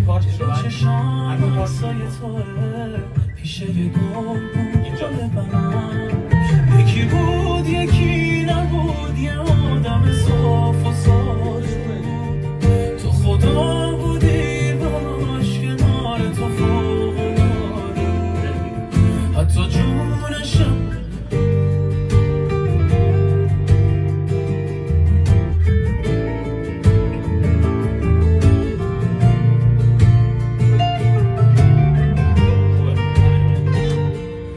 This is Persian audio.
این پارت چشام عکسای توه پیش یه گل بود یکی بود یکی